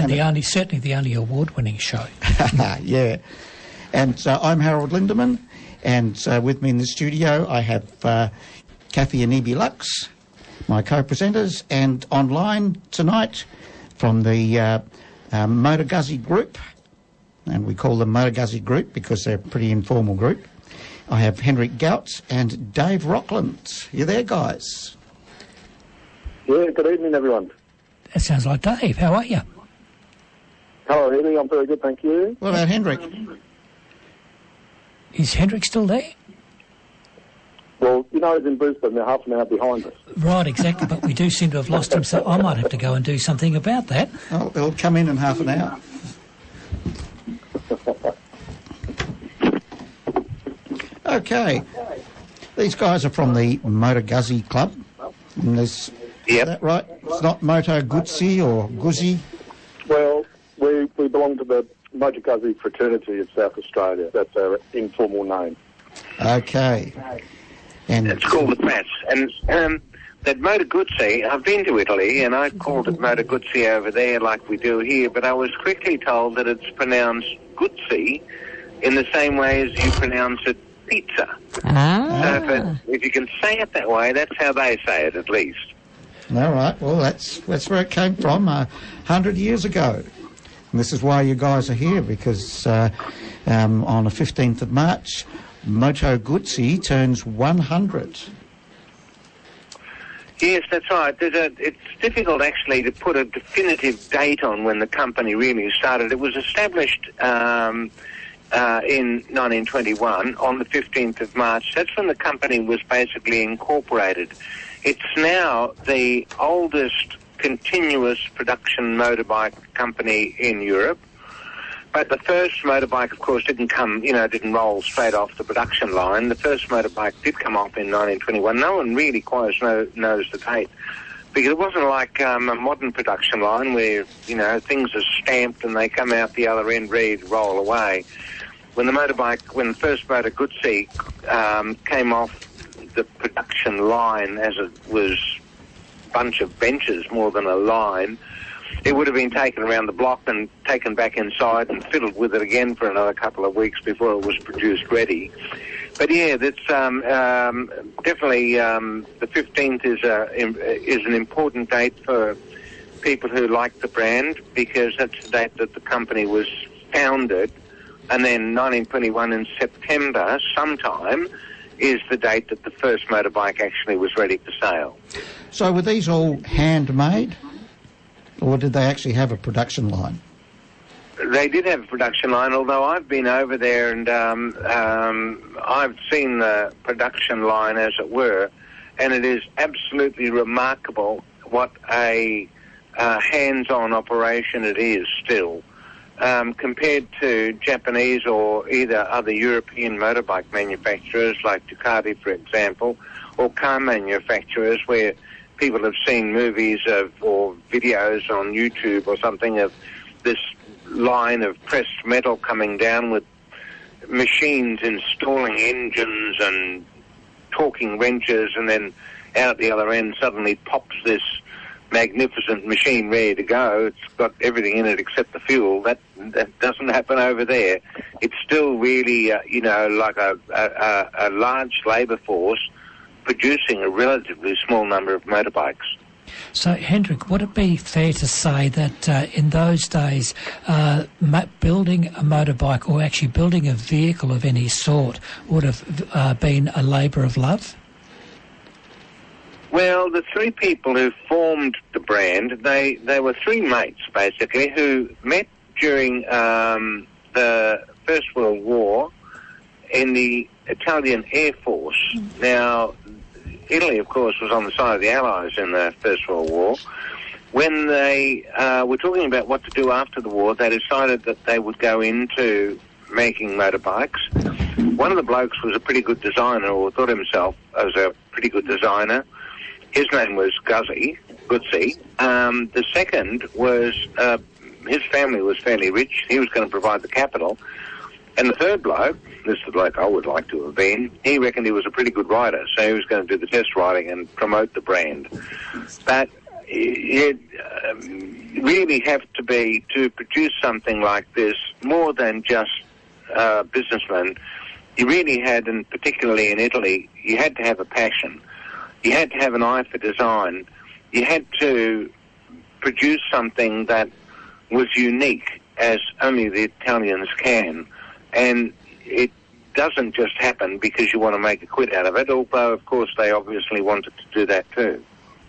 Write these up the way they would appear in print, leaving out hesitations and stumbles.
certainly the only award-winning show. Yeah. And I'm Harold Lindemann, and with me in the studio I have Kathy and Ibi Lux, my co-presenters, and online tonight from the Motor Guzzi Group, and we call them Motor Guzzi Group because they're a pretty informal group. I have Hendrik Gouts and Dave Rockland. You there, guys? Yeah, good evening, everyone. That sounds like Dave. How are you? Hello, Henry. I'm very good, thank you. What about Hendrik? Is Hendrik still there? Well, you know, he's in Brisbane. They're half an hour behind us. Right, exactly, but we do seem to have lost him, so I might have to go and do something about that. Oh, they'll come in half an hour. Okay. These guys are from the Motor Guzzi Club. Is that right? It's not Moto Guzzi or Guzzi? Well, we belong to the Motor Guzzi fraternity of South Australia. That's our informal name. Okay. And it's called the Prats. And that Motor Guzzi, I've been to Italy, and I called it Motor Guzzi over there like we do here, but I was quickly told that it's pronounced Guzzi in the same way as you pronounce it pizza. So if you can say it that way, that's how they say it, at least. All right. Well, that's where it came from 100 years ago. And this is why you guys are here, because on the 15th of March, Moto Guzzi turns 100. Yes, that's right. It's difficult, actually, to put a definitive date on when the company really started. It was established in 1921 on the 15th of March. That's when the company was basically incorporated. It's now the oldest continuous production motorbike company in Europe. But the first motorbike, of course, didn't roll straight off the production line. The first motorbike did come off in 1921. No one really quite knows the date, because it wasn't like a modern production line where, things are stamped and they come out the other end ready to roll away. When the first Moto Guzzi came off the production line, as it was a bunch of benches more than a line, it would have been taken around the block and taken back inside and fiddled with it again for another couple of weeks before it was produced ready. But yeah, that's definitely the 15th is an important date for people who like the brand, because that's the date that the company was founded. And then 1921 in September sometime is the date that the first motorbike actually was ready for sale. So were these all handmade, or did they actually have a production line? They did have a production line, although I've been over there and I've seen the production line, as it were, and it is absolutely remarkable what a hands-on operation it is still. Compared to Japanese or either other European motorbike manufacturers like Ducati, for example, or car manufacturers where people have seen movies or videos on YouTube or something of this line of pressed metal coming down with machines installing engines and torquing wrenches, and then out at the other end suddenly pops this magnificent machine ready to go. It's got everything in it except the fuel. That doesn't happen over there. It's still really, like a large labour force producing a relatively small number of motorbikes. So, Hendrik, would it be fair to say that in those days, building a motorbike or actually building a vehicle of any sort would have been a labour of love? Well, the three people who formed the brand, they were three mates, basically, who met during the First World War in the Italian Air Force. Now, Italy, of course, was on the side of the Allies in the First World War. When they were talking about what to do after the war, they decided that they would go into making motorbikes. One of the blokes was a pretty good designer, or thought himself as a pretty good designer. His name was Guzzi. The second was, his family was fairly rich. He was going to provide the capital. And the third bloke, this is the bloke I would like to have been, he reckoned he was a pretty good rider, so he was going to do the test riding and promote the brand. But you really have to produce something like this, more than just businessmen. You really had, and particularly in Italy, you had to have a passion. You had to have an eye for design. You had to produce something that was unique, as only the Italians can. And it doesn't just happen because you want to make a quid out of it, although, of course, they obviously wanted to do that too.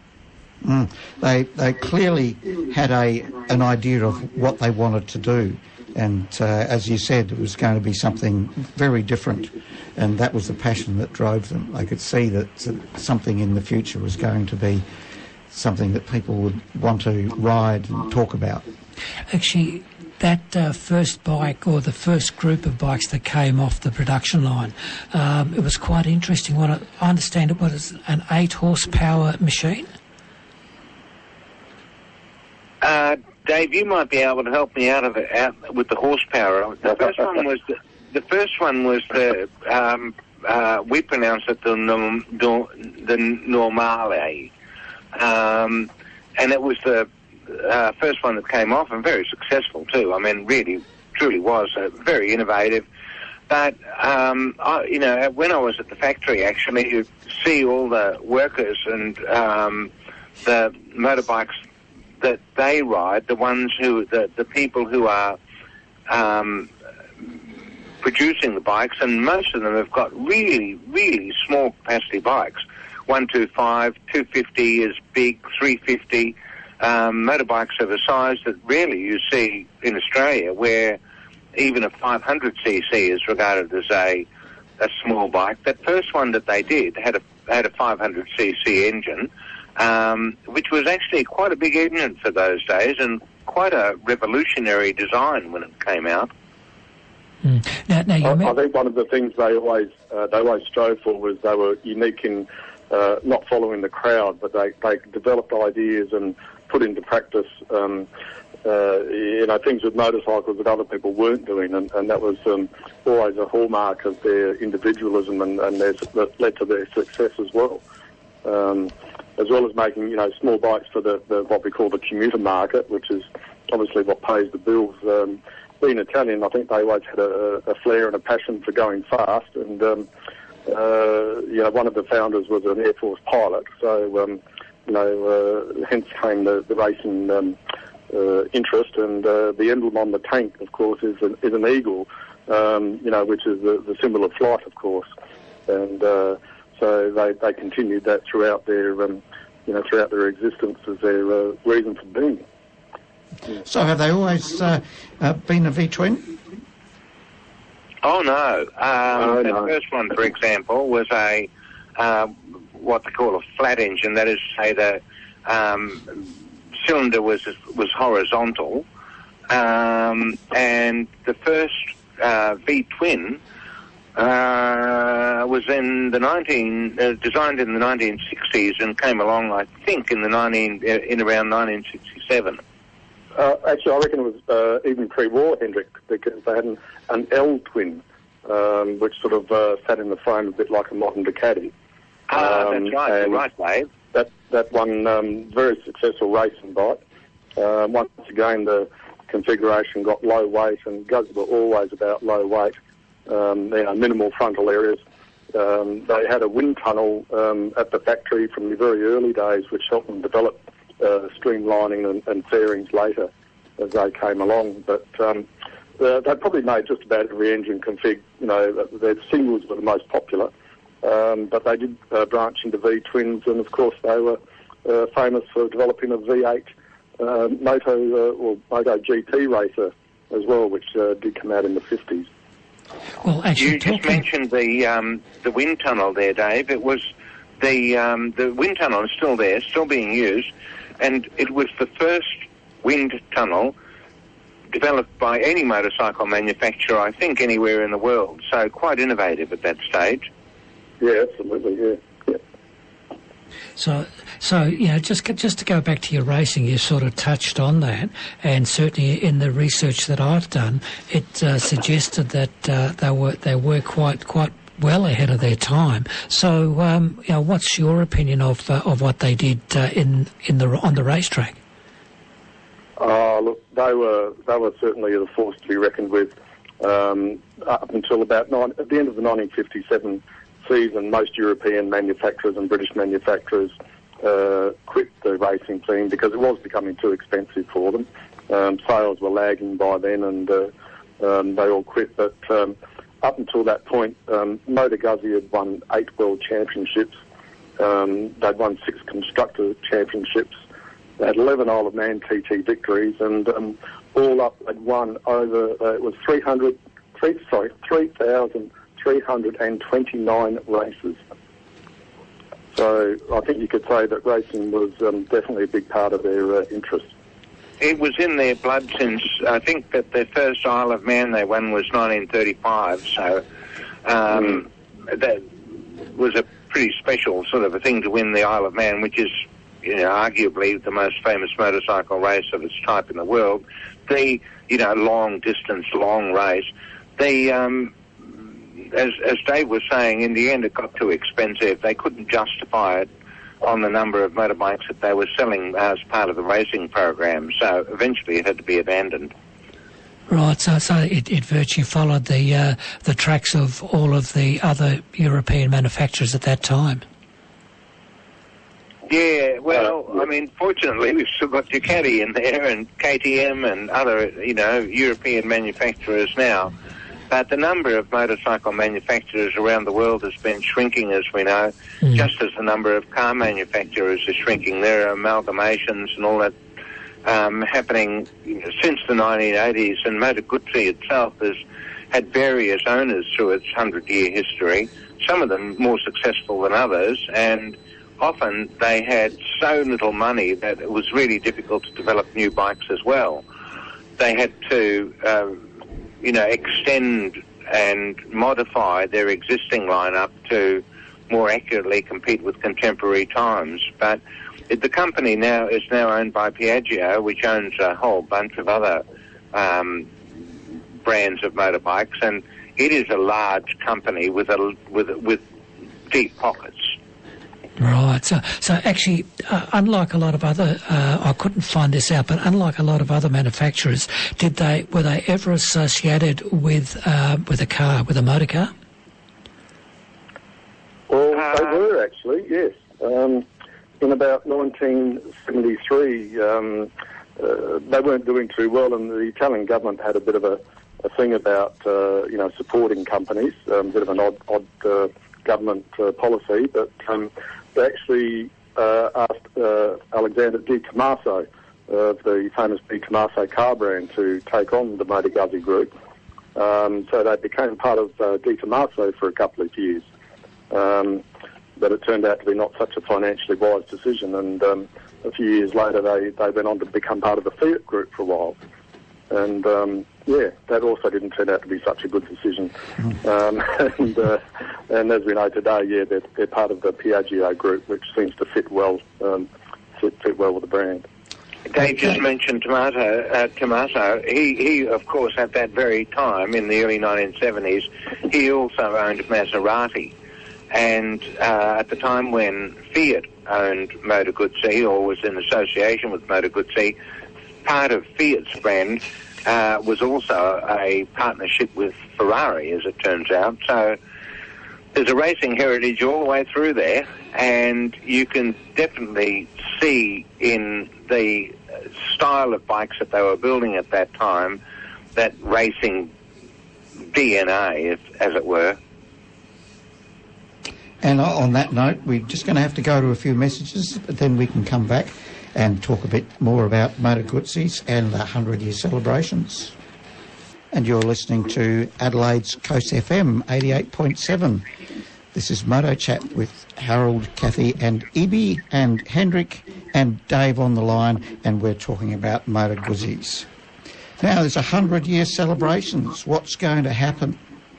They clearly had an idea of what they wanted to do, and as you said, it was going to be something very different, and that was the passion that drove them. They could see that something in the future was going to be something that people would want to ride and talk about. Actually, that first bike, or the first group of bikes that came off the production line, it was quite interesting. I understand it was an 8-horsepower machine. Dave, you might be able to help me out with the horsepower. The first one was the we pronounce it the Normale, and it was the first one that came off, and very successful too. I mean, really, truly was very innovative. But when I was at the factory, actually, you see all the workers and the motorbikes that they ride, the ones who, the people who are producing the bikes, and most of them have got really, really small capacity bikes. 125, 250 is big, 350. Motorbikes of a size that rarely you see in Australia, where even a 500cc is regarded as a small bike. That first one that they did had a 500cc engine, which was actually quite a big engine for those days, and quite a revolutionary design when it came out. Now I think one of the things they always strove for was they were unique in not following the crowd, but they developed ideas and put into practice things with motorcycles that other people weren't doing, and that was always a hallmark of their individualism, and that led to their success as well. As well as making small bikes for the what we call the commuter market, which is obviously what pays the bills. Being Italian, I think they always had a flair and a passion for going fast, and one of the founders was an Air Force pilot, so hence came the racing interest, and the emblem on the tank, of course, is an eagle, which is the symbol of flight, of course, and so they continued that throughout their existence as their reason for being. So have they always been a V-twin? Oh no! The first one, for example, was a what they call a flat engine. That is to say, the cylinder was horizontal, and the first V-twin was in designed in the 1960s and came along, I think, in around 1967. Actually, I reckon it was even pre-war, Hendrik, because they had an L-twin, which sort of sat in the frame a bit like a modern Ducati. That's right. You're right, Dave. That one very successful racing bike. Once again, the configuration got low weight, and guns were always about low weight. Minimal frontal areas. They had a wind tunnel at the factory from the very early days, which helped them develop streamlining and fairings later as they came along. But they probably made just about every engine config. Their singles were the most popular, but they did branch into V-twins, and of course they were famous for developing a V8 Moto GT racer as well, which did come out in the 50s. Well, actually, you just mentioned the wind tunnel there, Dave. It was the wind tunnel is still there, still being used, and it was the first wind tunnel developed by any motorcycle manufacturer, I think, anywhere in the world. So quite innovative at that stage. Yeah, absolutely. Yeah. So just to go back to your racing, you sort of touched on that, and certainly in the research that I've done, it suggested that they were quite well ahead of their time. So, what's your opinion of what they did on the racetrack? Look, they were certainly a force to be reckoned with. Up until about at the end of the 1957 season, most European manufacturers and British manufacturers quit the racing scene because it was becoming too expensive for them. Sales were lagging by then, and they all quit. But up until that point, Motor Guzzi had won 8 world championships. They'd won 6 constructor championships. They had 11 Isle of Man TT victories, and all up they'd won over, it was 3,329 races. So I think you could say that racing was definitely a big part of their interest. It was in their blood since, I think that their first Isle of Man they won was 1935, so that was a pretty special sort of a thing to win the Isle of Man, which is, arguably the most famous motorcycle race of its type in the world. The, long distance, long race. The, as Dave was saying, in the end it got too expensive. They couldn't justify it on the number of motorbikes that they were selling as part of the racing program, so eventually it had to be abandoned. Right, so it virtually followed the tracks of all of the other European manufacturers at that time. Yeah, well, fortunately we've still got Ducati in there and KTM and other, European manufacturers now. But the number of motorcycle manufacturers around the world has been shrinking, as we know, just as the number of car manufacturers is shrinking. There are amalgamations and all that happening since the 1980s, and Moto Guzzi itself has had various owners through its 100-year history, some of them more successful than others, and often they had so little money that it was really difficult to develop new bikes as well. They had to extend and modify their existing lineup to more accurately compete with contemporary times. But the company now is owned by Piaggio, which owns a whole bunch of other brands of motorbikes, and it is a large company with deep pockets. Right. So actually, unlike a lot of other, I couldn't find this out, but unlike a lot of other manufacturers, were they ever associated with a car, with a motor car? Well, they were actually, yes. In about 1973, they weren't doing too well, and the Italian government had a bit of a thing about supporting companies, a bit of an odd government policy, but they actually asked Alexander Di Tommaso of the famous Di Tommaso car brand to take on the Moto Guzzi group. So they became part of Di Tommaso for a couple of years. But it turned out to be not such a financially wise decision, and a few years later they went on to become part of the Fiat group for a while. And that also didn't turn out to be such a good decision. And as we know today, they're part of the Piaggio group, which seems to fit well with the brand. Dave just mentioned Tommaso. He, of course, at that very time, in the early 1970s, he also owned Maserati. And at the time when Fiat owned Moto Guzzi, or was in association with Moto Guzzi, part of Fiat's brand was also a partnership with Ferrari, as it turns out. So there's a racing heritage all the way through there, and you can definitely see in the style of bikes that they were building at that time that racing DNA, as it were. And on that note, we're just going to have to go to a few messages, but then we can come back and talk a bit more about Moto Guzzi's and the 100-year celebrations. And you're listening to Adelaide's Coast FM 88.7. This is Moto Chat with Harold, Kathy and Ibi and Hendrik and Dave on the line, and we're talking about Moto Guzzi's. Now, there's 100-year celebrations. What's going to happen?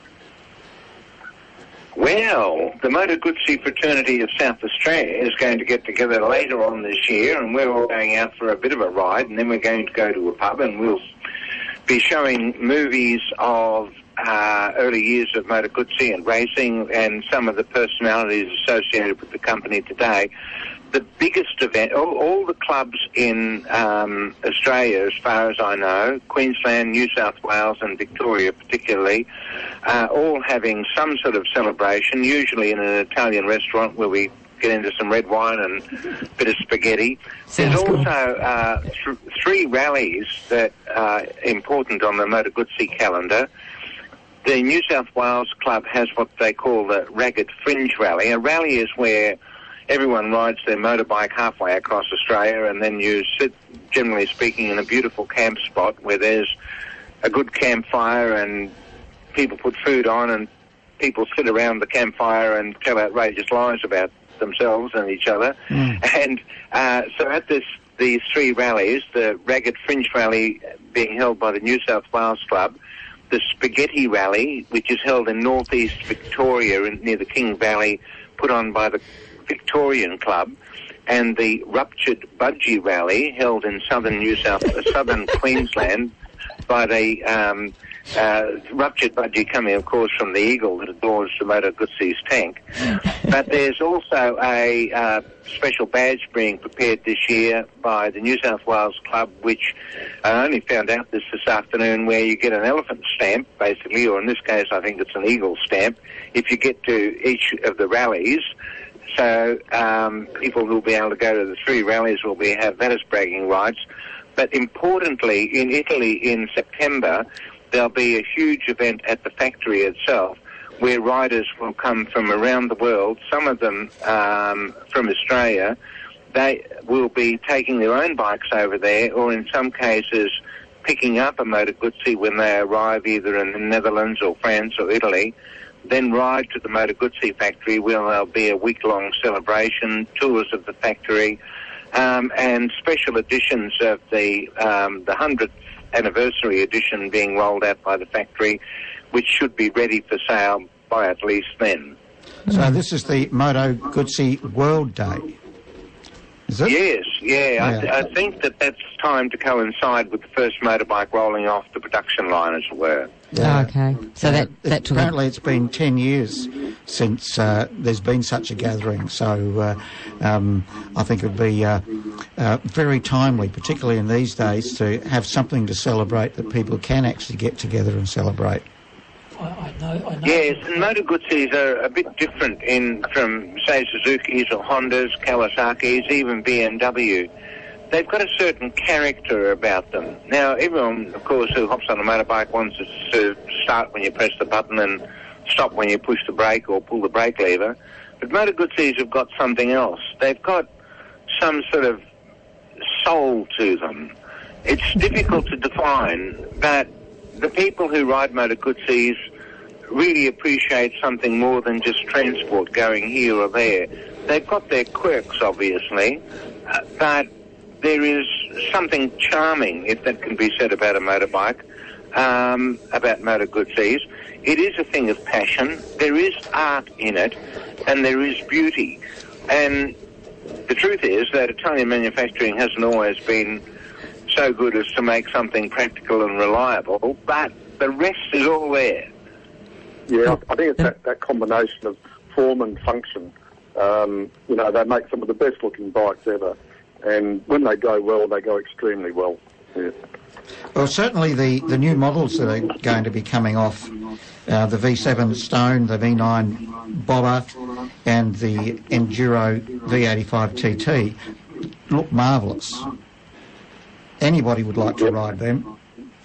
Well, the Moto Guzzi fraternity of South Australia is going to get together later on this year, and we're all going out for a bit of a ride, and then we're going to go to a pub, and we'll be showing movies of early years of Motor Guzzi and racing and some of the personalities associated with the company today, the biggest event, all the clubs in Australia, as far as I know, Queensland, New South Wales and Victoria particularly, all having some sort of celebration, usually in an Italian restaurant where we get into some red wine and a bit of spaghetti. There's also three rallies that are important on the Motor Guzzi calendar. The New South Wales Club has what they call the Ragged Fringe Rally. A rally is where everyone rides their motorbike halfway across Australia, and then you sit, generally speaking, in a beautiful camp spot where there's a good campfire and people put food on and people sit around the campfire and tell outrageous lies about themselves and each other. And so at these three rallies, the Ragged Fringe Rally being held by the New South Wales Club, the Spaghetti Rally, which is held in northeast Victoria near the King Valley, put on by the Victorian Club, and the Ruptured Budgie Rally held in southern Queensland by the Ruptured Budgie coming, of course, from the eagle that adorns the Motor Guzzi's tank. But there's also a special badge being prepared this year by the New South Wales Club, which I only found out this afternoon, where you get an elephant stamp, basically, or in this case I think it's an eagle stamp, if you get to each of the rallies. So people who will be able to go to the three rallies will have that as bragging rights. But importantly, in Italy in September, there'll be a huge event at the factory itself where riders will come from around the world, some of them from Australia. They will be taking their own bikes over there, or in some cases picking up a Motor Guzzi when they arrive either in the Netherlands or France or Italy, then ride to the Motor Guzzi factory where there'll be a week-long celebration, tours of the factory, and special editions of the 100th anniversary edition being rolled out by the factory, which should be ready for sale by at least then. So this is the Moto Guzzi World Day, is it? Yes, yeah. I think that's time to coincide with the first motorbike rolling off the production line, as it were. Yeah. Oh, okay. So that apparently it's been 10 years since there's been such a gathering. So I think it would be very timely, particularly in these days, to have something to celebrate that people can actually get together and celebrate. I know. Yes, and Motor Guzzis are a bit different from, say, Suzuki's or Hondas, Kawasaki's, even BMW. They've got a certain character about them. Now, everyone, of course, who hops on a motorbike wants it to start when you press the button and stop when you push the brake or pull the brake lever. But Motor Guzzis have got something else. They've got some sort of soul to them. It's difficult to define, but the people who ride Motor Guzzis really appreciate something more than just transport going here or there. They've got their quirks, obviously, but there is something charming, if that can be said about a motorbike, about Motor Guzzis. It is a thing of passion. There is art in it, and there is beauty. And the truth is that Italian manufacturing hasn't always been so good as to make something practical and reliable, but the rest is all there. Yeah, I think it's that combination of form and function. They make some of the best-looking bikes ever. And when they go well, they go extremely well. Yeah. Well, certainly the new models that are going to be coming off, the V7 Stone, the V9 Bobber, and the Enduro V85 TT, look marvellous. Anybody would like to ride them.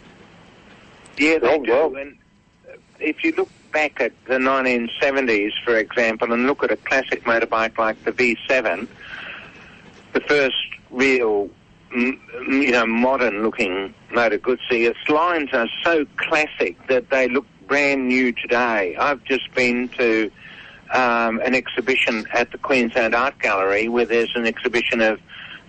Yeah, they do. And if you look back at the 1970s, for example, and look at a classic motorbike like the V7, the first real, modern-looking Motor Guzzi, its lines are so classic that they look brand new today. I've just been to an exhibition at the Queensland Art Gallery where there's an exhibition of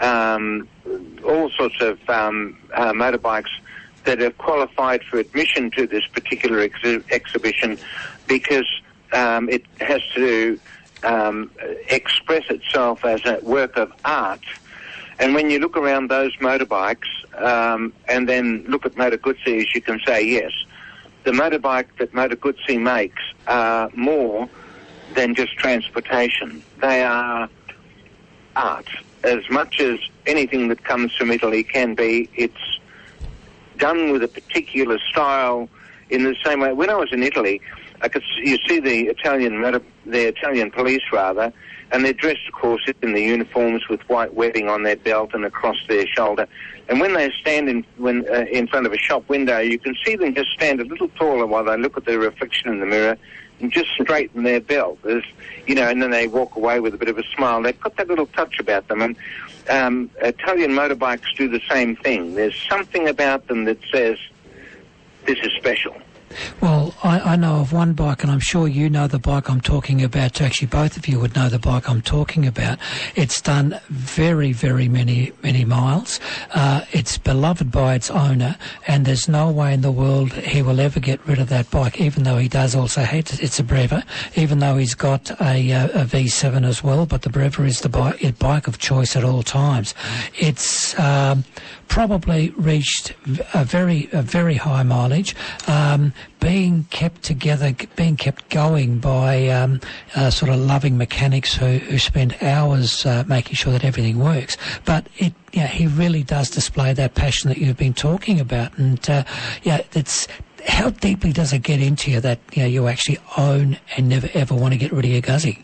all sorts of motorbikes that are qualified for admission to this particular exhibition because it has to express itself as a work of art. And when you look around those motorbikes and then look at Motor Guzzis, you can say, yes, the motorbike that Moto Guzzi makes are more than just transportation. They are art. As much as anything that comes from Italy can be, it's done with a particular style in the same way. When I was in Italy, you see the Italian police rather, and they're dressed, of course, in the uniforms with white webbing on their belt and across their shoulder. And when they stand in front of a shop window, you can see them just stand a little taller while they look at their reflection in the mirror and just straighten their belt. And then they walk away with a bit of a smile. They've got that little touch about them. And Italian motorbikes do the same thing. There's something about them that says, this is special. Well, I know of one bike, and I'm sure you know the bike I'm talking about. Actually, both of you would know the bike I'm talking about. It's done very, very many miles. It's beloved by its owner, and there's no way in the world he will ever get rid of that bike, even though he does also hate it's a Breva, even though he's got a V7 as well, but the Breva is the bike of choice at all times. It's probably reached a very high mileage, being kept together, being kept going by sort of loving mechanics who spend hours making sure that everything works. But he really does display that passion that you've been talking about, and it's. How deeply does it get into you that you actually own and never ever want to get rid of your Guzzi?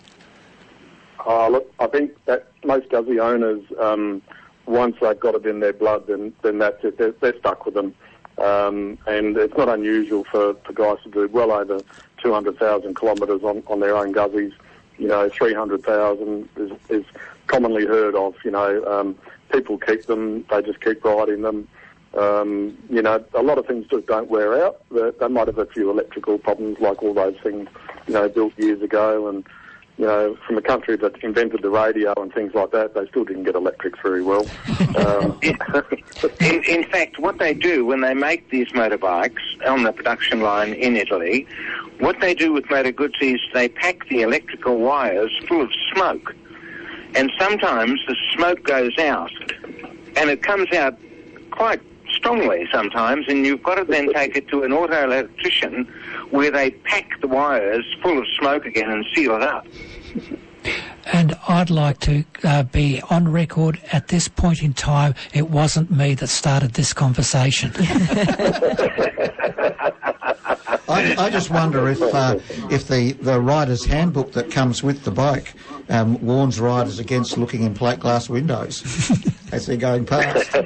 Look, I think that most Guzzi owners, once they've got it in their blood, then that's it. They're stuck with them. And it's not unusual for guys to do well over 200,000 kilometres on their own Guzzis. 300,000 is commonly heard of. People keep them, they just keep riding them. A lot of things just don't wear out. They might have a few electrical problems, like all those things, built years ago. And, from a country that invented the radio and things like that, they still didn't get electrics very well. In fact, what they do when they make these motorbikes on the production line in Italy, what they do with Moto Guzzi is they pack the electrical wires full of smoke. And sometimes the smoke goes out, and it comes out quite strongly sometimes, and you've got to then take it to an auto electrician where they pack the wires full of smoke again and seal it up. And I'd like to be on record at this point in time, it wasn't me that started this conversation. I just wonder if the rider's handbook that comes with the bike warns riders against looking in plate glass windows as they're going past.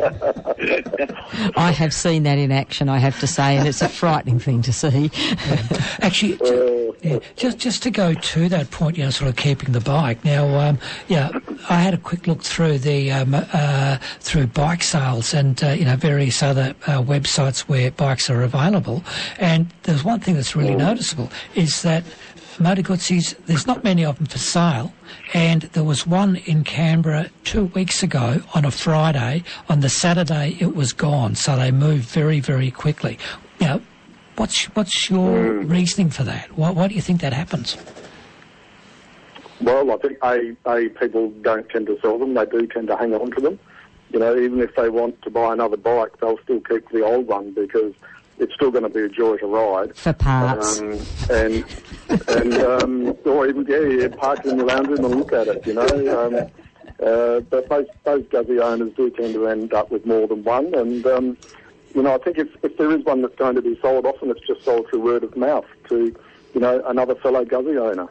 I have seen that in action, I have to say, and it's a frightening thing to see. Actually, just to go to that point, sort of keeping the bike. Now, I had a quick look through the through bike sales and various other websites where bikes are available, and there's one thing that's really noticeable is that Moto Guzzis, there's not many of them for sale, and there was one in Canberra 2 weeks ago on a Friday. On the Saturday, it was gone, so they moved very, very quickly. What's your reasoning for that? Why do you think that happens? Well, I think people don't tend to sell them. They do tend to hang on to them. Even if they want to buy another bike, they'll still keep the old one because it's still going to be a joy to ride. For parts. Or even, park in the lounge room and look at it, But those Guzzi owners do tend to end up with more than one. And, I think if there is one that's going to be sold, often it's just sold through word of mouth to, another fellow Guzzi owner.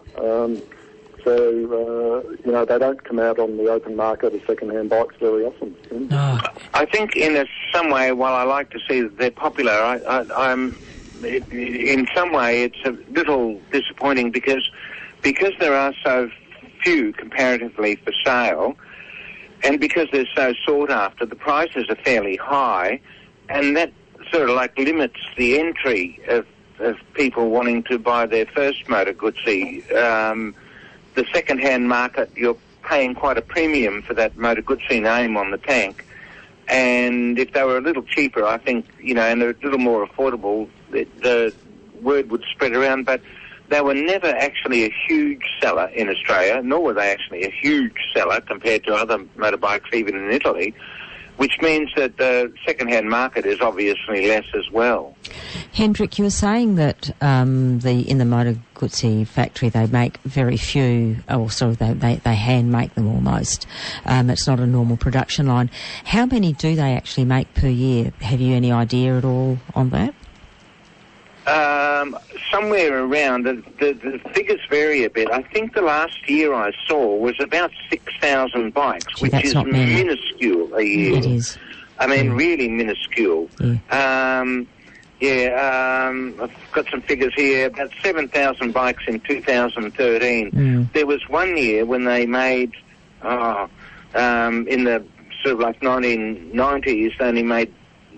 They don't come out on the open market as second-hand bikes very often. No. I think in some way, while I like to see that they're popular, I'm in some way it's a little disappointing because there are so few comparatively for sale, and because they're so sought after, the prices are fairly high, and that sort of limits the entry of people wanting to buy their first Moto Guzzi. The second-hand market, you're paying quite a premium for that Moto Guzzi name on the tank. And if they were a little cheaper, I think, and they're a little more affordable, the word would spread around. But they were never actually a huge seller in Australia, nor were they actually a huge seller compared to other motorbikes, even in Italy. which means that the second-hand market is obviously less as well. Hendrik, you were saying that in the Moto Guzzi factory they make very few, they hand make them almost. It's not a normal production line. How many do they actually make per year? Have you any idea at all on that? Somewhere around, the figures vary a bit. I think the last year I saw was about 6,000 bikes, which is minuscule a year. It is. I mean, really minuscule. Yeah. I've got some figures here, about 7,000 bikes in 2013. There was one year when they made, in the sort of like 1990s, they only made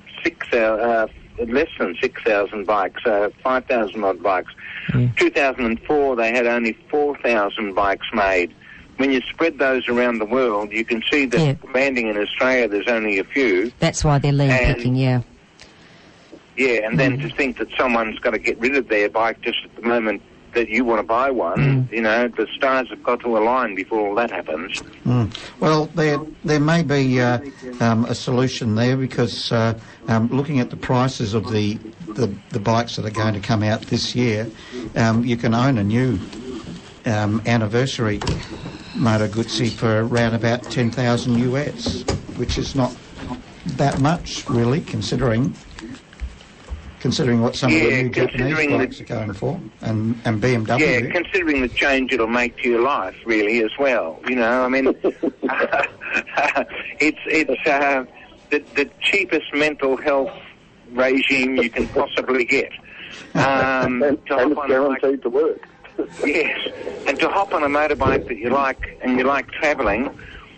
less than 6,000 bikes, 5,000 odd bikes. 2004, they had only 4,000 bikes made. When you spread those around the world, you can see that landing in Australia, there's only a few. That's why they're lean picking, Yeah, and then to think that someone's got to get rid of their bike just at the moment that you want to buy one, you know, the stars have got to align before all that happens. Well, there may be a solution there, because looking at the prices of the bikes that are going to come out this year, you can own a new anniversary Moto Guzzi for around about 10,000 US, which is not that much really, considering what some of the new Japanese bikes are going for, and BMW. Yeah, considering the change it'll make to your life, really, as well. You know, I mean, it's the cheapest mental health regime you can possibly get. And it's guaranteed to work. Yes, and to hop on a motorbike that you like, and you like travelling,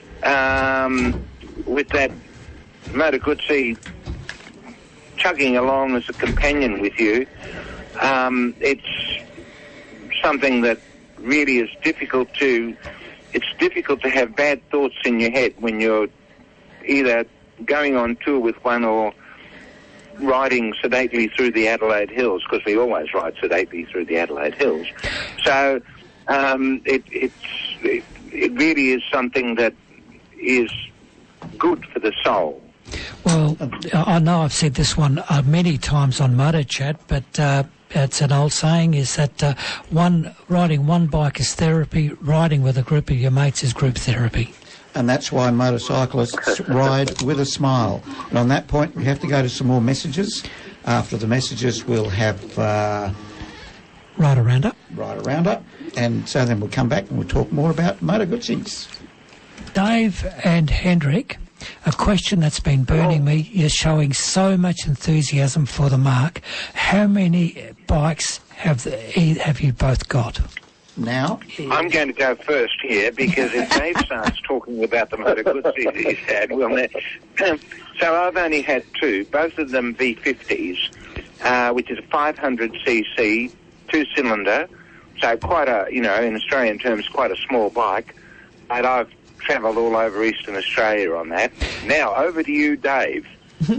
with that Moto Guzzi chugging along as a companion with you, it's something that really is difficult to have bad thoughts in your head when you're either going on tour with one or riding sedately through the Adelaide Hills, because we always ride sedately through the Adelaide Hills. So it really is something that is good for the soul. Well, I know I've said this one many times on Moto Chat, but it's an old saying, is that riding one bike is therapy, riding with a group of your mates is group therapy. And that's why motorcyclists ride with a smile. And on that point, we have to go to some more messages. After the messages, we'll have Rider Roundup. And so then we'll come back and we'll talk more about Moto Guzzis. Dave and Hendrik, a question that's been burning me. You're showing so much enthusiasm for the marque. How many bikes have you both got? Now, I'm going to go first here, because if Dave starts talking about the Moto Guzzi he's had, so I've only had two, both of them V50s, which is a 500cc, two-cylinder, so quite a, in Australian terms, quite a small bike, and I've travelled all over Eastern Australia on that. Now, over to you, Dave.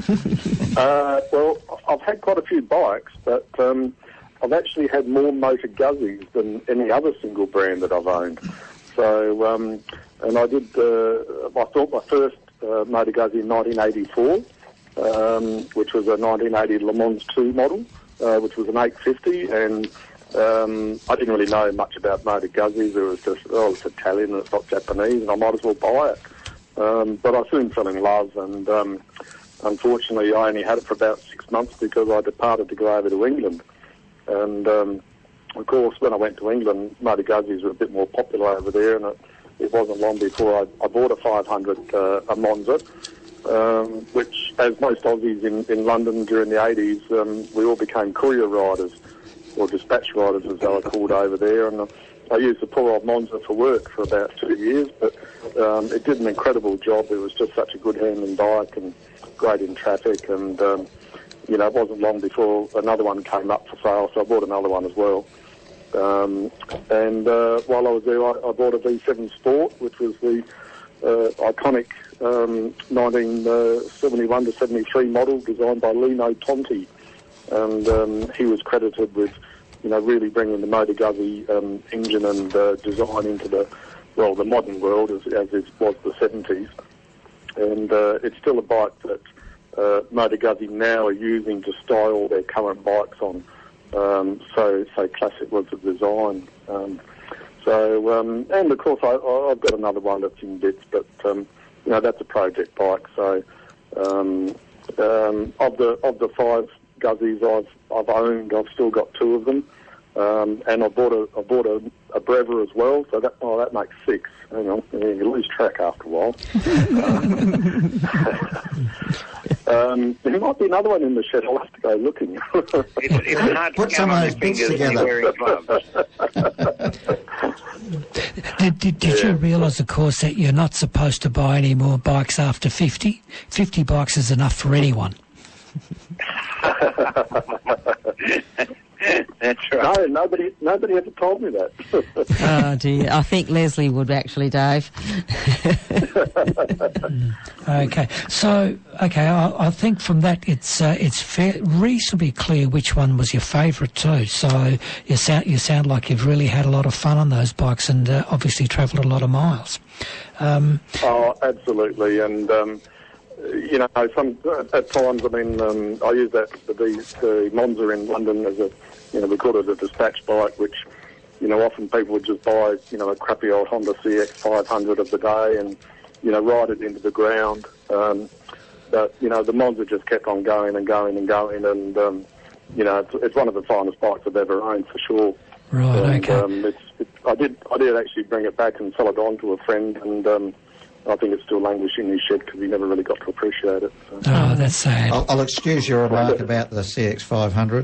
Well, I've had quite a few bikes, but I've actually had more Moto Guzzis than any other single brand that I've owned. So, and I did, I thought my first Moto Guzzi in 1984, which was a 1980 Le Mans 2 model, which was an 850, and I didn't really know much about Moto Guzzis. It was just, it's Italian and it's not Japanese, and I might as well buy it. But I soon fell in love, and unfortunately I only had it for about 6 months because I departed to go over to England. And, of course, when I went to England, Moto Guzzis were a bit more popular over there, and it wasn't long before I bought a 500, a Monza, which, as most Aussies in London during the 80s, we all became courier riders, or dispatch riders as they were called over there. And I used the poor old Monza for work for about 2 years, but it did an incredible job. It was just such a good handling bike and great in traffic, and it wasn't long before another one came up for sale, so I bought another one as well. And while I was there, I bought a V7 Sport, which was the iconic 1971 to 73 model designed by Lino Tonti. And he was credited with, really bringing the Moto Guzzi engine and design into the modern world, as it was the 70s. and it's still a bike that Motor Guzzi now are using to style their current bikes on. So classic was the design. And of course I've got another one that's in bits, but that's a project bike. So of the 5 Guzzis I've owned, I've still got 2 of them, and I bought a Brevva as well. So that makes 6. Hang on, you lose track after a while. There might be another one in the shed. I'll have to go looking. It's hard Put to some come of on those your bits fingers together. wearing gloves. Did you realise, of course, that you're not supposed to buy any more bikes after 50? 50 bikes is enough for anyone. That's right. No, nobody ever told me that. Oh dear, I think Leslie would actually, Dave. Okay, so I think from that it's reasonably clear which one was your favourite too. So you sound like you've really had a lot of fun on those bikes and obviously travelled a lot of miles. Oh, absolutely, and at times, I mean, I use the Monza in London as we call it a dispatch bike, which, often people would just buy, a crappy old Honda CX500 of the day and, ride it into the ground. But, the Monza just kept on going and going and going, and, it's one of the finest bikes I've ever owned for sure. Right, and, okay. I did actually bring it back and sell it on to a friend, and I think it's still languishing in his shed because he never really got to appreciate it. So. Oh, that's sad. I'll excuse your remark about the CX500.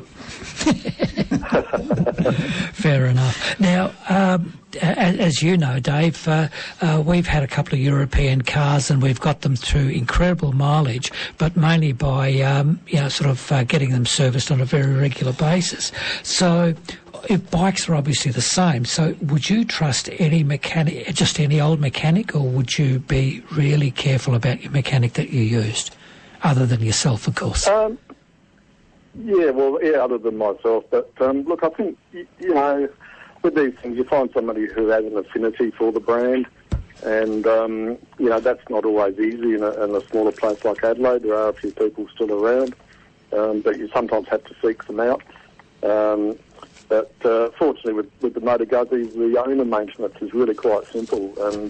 Fair enough. Now, as you know, Dave, we've had a couple of European cars and we've got them through incredible mileage, but mainly by, getting them serviced on a very regular basis. So, if bikes are obviously the same, so would you trust any mechanic, just any old mechanic, or would you be really careful about your mechanic that you used, other than yourself, of course? Other than myself. But look, I think with these things, you find somebody who has an affinity for the brand, and that's not always easy in a smaller place like Adelaide. There are a few people still around, but you sometimes have to seek them out. But fortunately, with the Motor Guzzis, the owner maintenance is really quite simple. And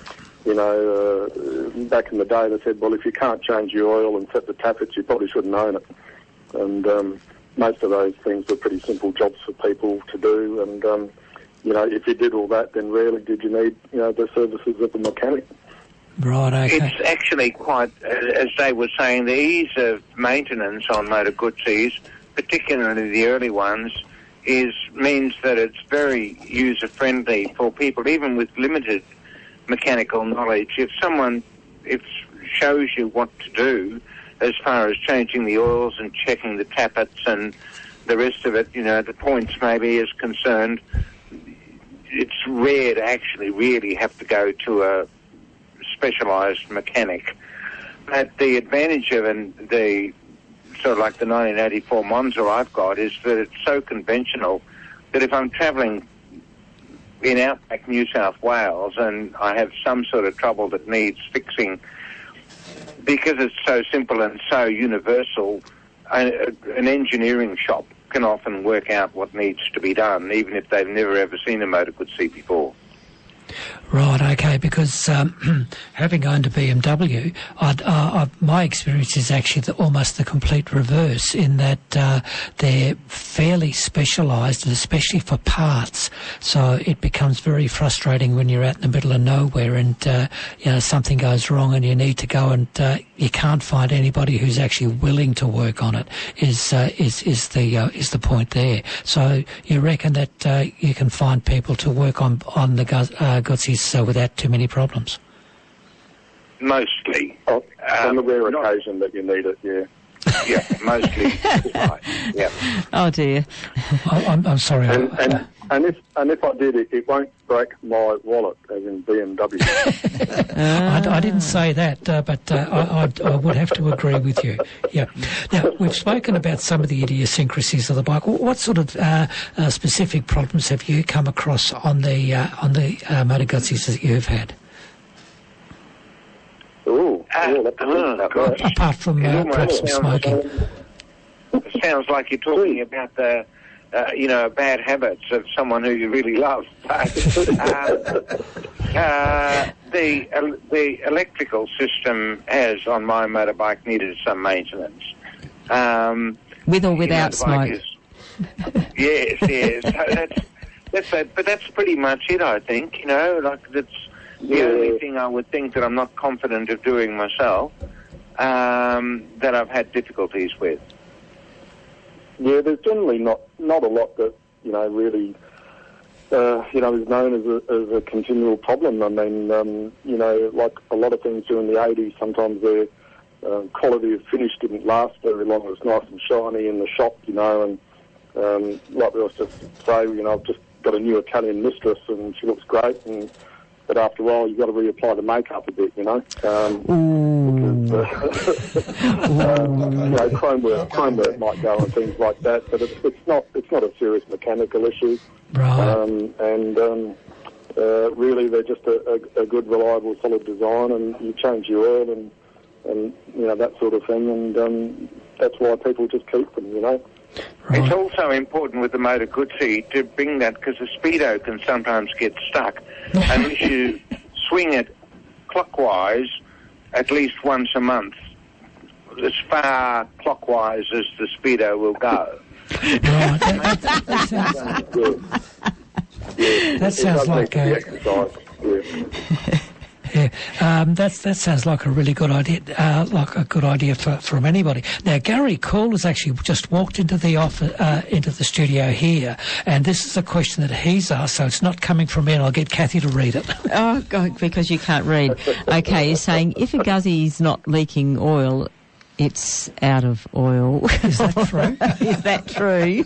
back in the day, they said, well, if you can't change your oil and set the tappets, you probably shouldn't own it. And most of those things were pretty simple jobs for people to do. And if you did all that, then rarely did you need the services of the mechanic. Right. Okay. It's actually quite, as they were saying, the ease of maintenance on Motor Guzzis, particularly the early ones, means that it's very user-friendly for people, even with limited mechanical knowledge. If someone shows you what to do as far as changing the oils and checking the tappets and the rest of it, the points maybe is concerned, it's rare to actually really have to go to a specialised mechanic. But the advantage of the sort of like the 1984 Monza I've got is that it's so conventional that if I'm travelling in outback New South Wales and I have some sort of trouble that needs fixing, because it's so simple and so universal, an engineering shop can often work out what needs to be done, even if they've never ever seen a Motor Guzzi before. Right, okay, because having owned a BMW, my experience is actually almost the complete reverse, in that they're fairly specialised, especially for parts. So it becomes very frustrating when you're out in the middle of nowhere and something goes wrong and you need to go and you can't find anybody who's actually willing to work on it. Is the point there? So you reckon that you can find people to work on the Guzzis without too many problems? Mostly. On the rare occasion that you need it, yeah. Yeah, mostly. Right. Yeah. Oh dear. I'm sorry. And if I did it, it won't break my wallet, as in BMW. I didn't say that, but I would have to agree with you. Yeah. Now, we've spoken about some of the idiosyncrasies of the bike. What sort of specific problems have you come across on the Motor Guzzis that you've had? Ooh. We'll have to think about that. apart from perhaps some smoking. It sounds like you're talking about the, bad habits of someone who you really love. The electrical system has, on my motorbike, needed some maintenance. With or without smoke? Yes. But that's pretty much it, I think. That's the only thing I would think that I'm not confident of doing myself, that I've had difficulties with. Yeah, there's generally not a lot that, really, is known as a continual problem. I mean, like a lot of things during the 80s, sometimes their quality of finish didn't last very long. It was nice and shiny in the shop, and like we always just say, I've just got a new Italian mistress and she looks great, but after a while you've got to reapply the makeup a bit, chromework might go and things like that, but it's not a serious mechanical issue. Right. Really they're just a good, reliable, solid design, and you change your oil and that sort of thing, and that's why people just keep them, Right. It's also important with the Moto Guzzi to bring that, because the Speedo can sometimes get stuck unless you swing it clockwise at least once a month, as far clockwise as the Speedo will go. Right. That sounds like that sounds like a really good idea, from anybody. Now, Gary Cool has actually just walked into the studio here, and this is a question that he's asked, so it's not coming from me, and I'll get Kathy to read it. Oh, God, because you can't read. Okay, he's saying, if a Guzzi's not leaking oil, it's out of oil. Is that true? Is that true?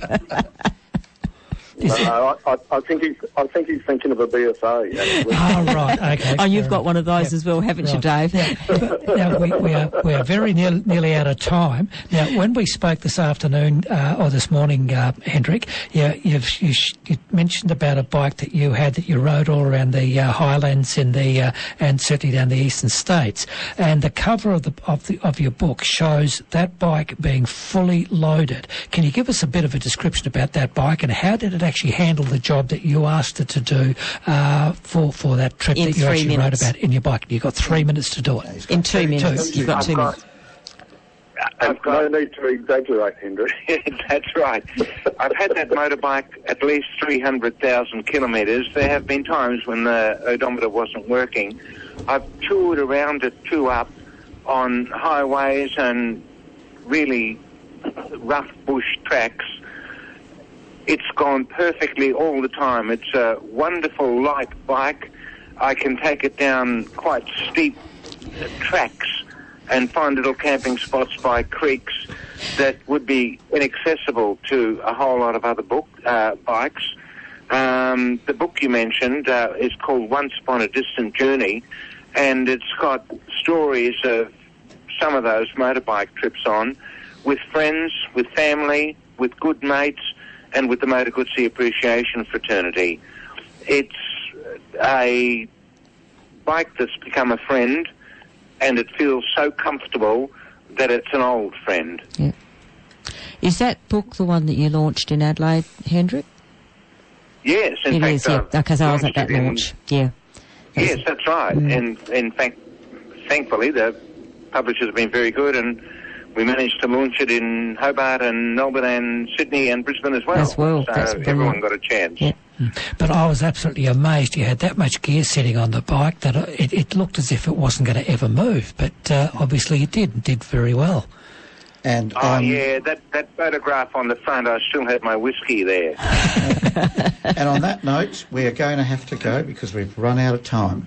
No, I think he's thinking of a BSA. Actually. Oh, right, okay. Oh, you've got one of those as well, haven't you, Dave? Yeah. Now, we are very nearly out of time. Now, when we spoke this afternoon, or this morning, Hendrik, you mentioned about a bike that you had that you rode all around the highlands and certainly down the eastern states. And the cover of your book shows that bike being fully loaded. Can you give us a bit of a description about that bike, and how did it actually handle the job that you asked it to do for that trip that you actually wrote about in your bike? You've got 3 minutes to do it. In 2 minutes. You've got 2 minutes. I've got no need to exaggerate, Hendrik. That's right. I've had that motorbike at least 300,000 kilometres. There have been times when the odometer wasn't working. I've toured around it, two up, on highways and really rough bush tracks. It's gone perfectly all the time. It's a wonderful light bike. I can take it down quite steep tracks and find little camping spots by creeks that would be inaccessible to a whole lot of other bikes. The book you mentioned is called Once Upon a Distant Journey, and it's got stories of some of those motorbike trips on with friends, with family, with good mates, and with the Moto Guzzi Appreciation Fraternity. It's a bike that's become a friend, and it feels so comfortable that it's an old friend. Yeah. Is that book the one that you launched in Adelaide, Hendrik? Yes, in fact. It is, yeah, because I was at that launch. Yeah. Yes, that's right. And in fact, thankfully, the publishers have been very good, and we managed to launch it in Hobart and Melbourne and Sydney and Brisbane as well. So that's everyone got a chance. Yeah. But I was absolutely amazed. You had that much gear sitting on the bike that it looked as if it wasn't going to ever move. But obviously it did very well. And yeah, that photograph on the front, I still had my whiskey there. And on that note, we are going to have to go because we've run out of time.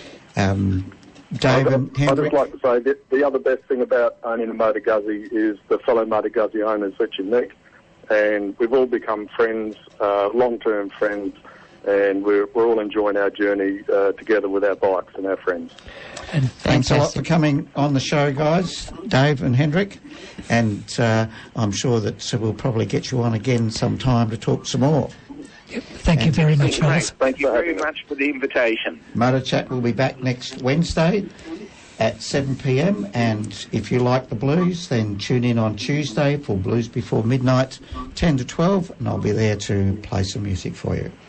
Dave and Hendrik. I'd just like to say that the other best thing about owning a Moto Guzzi is the fellow Moto Guzzi owners that you meet. And we've all become friends, long-term friends, and we're all enjoying our journey together with our bikes and our friends. And thanks a lot for coming on the show, guys, Dave and Hendrik. And I'm sure that we'll probably get you on again sometime to talk some more. Yep. Thank you very much, fellas. Thank you very much for the invitation. Motor Chat will be back next Wednesday. at 7 p.m, and if you like the blues, then tune in on Tuesday for Blues Before Midnight, 10 to 12, and I'll be there to play some music for you.